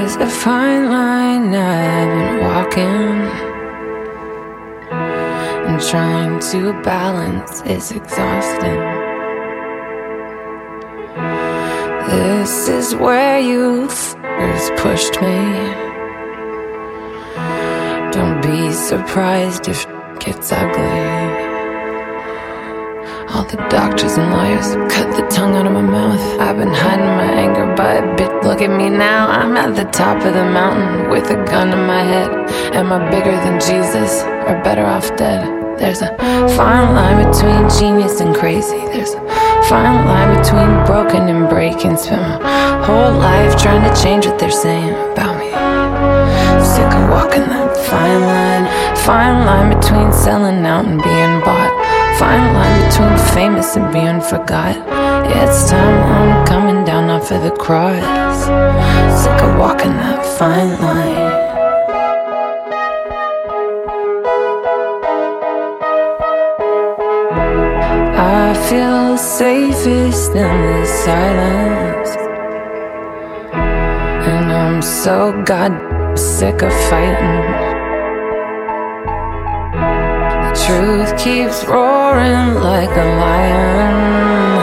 There's a fine line I've been walking, and trying to balance is exhausting. This is where you first pushed me. Don't be surprised if it gets ugly. All the doctors and lawyers cut the tongue out of my mouth. I've been hiding my anger, but bitch, look at me now. I'm at the top of the mountain with a gun in my head. Am I bigger than Jesus, or better off dead? There's a fine line between genius and crazy. There's a fine line between broken and breaking. Spent my whole life trying to change what they're saying about me. Sick of walking that fine line between selling out and being bought. Fine line between famous and being forgot. It's time I'm coming down off of the cross. Sick of walking that fine line. I feel safest in the silence, and I'm so goddamn sick of fighting. Truth keeps roaring like a lion.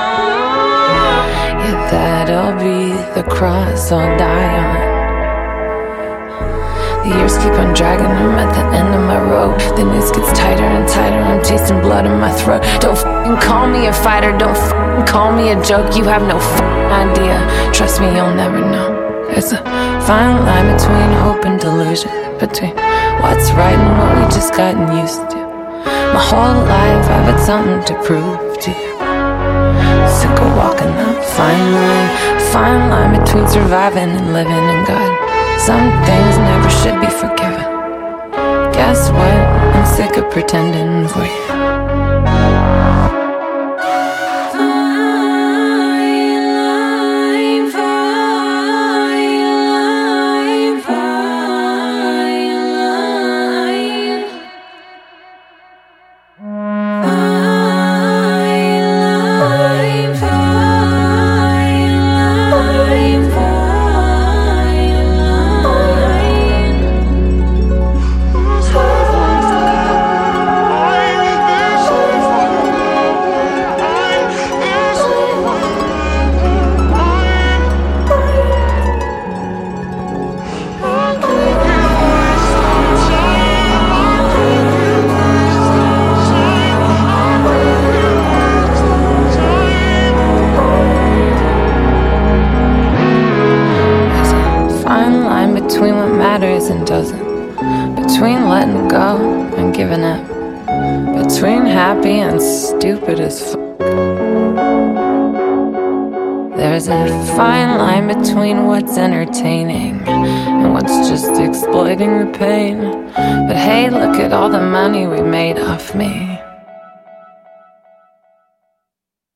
Yeah, that'll be the cross I'll die on. The years keep on dragging, I'm at the end of my rope. The noose gets tighter and tighter, I'm tasting blood in my throat. Don't fucking call me a fighter, don't fucking call me a joke. You have no fucking idea, trust me, you'll never know. There's a fine line between hope and delusion, between what's right and what we just gotten used to. My whole life I've had something to prove to you. Sick of walking that fine line between surviving and living in God. Some things never should be forgiven. Guess what? I'm sick of pretending for you. Between what matters and doesn't, between letting go and giving up, between happy and stupid as fuck. There's a fine line between what's entertaining and what's just exploiting the pain. But hey, look at all the money we made off me.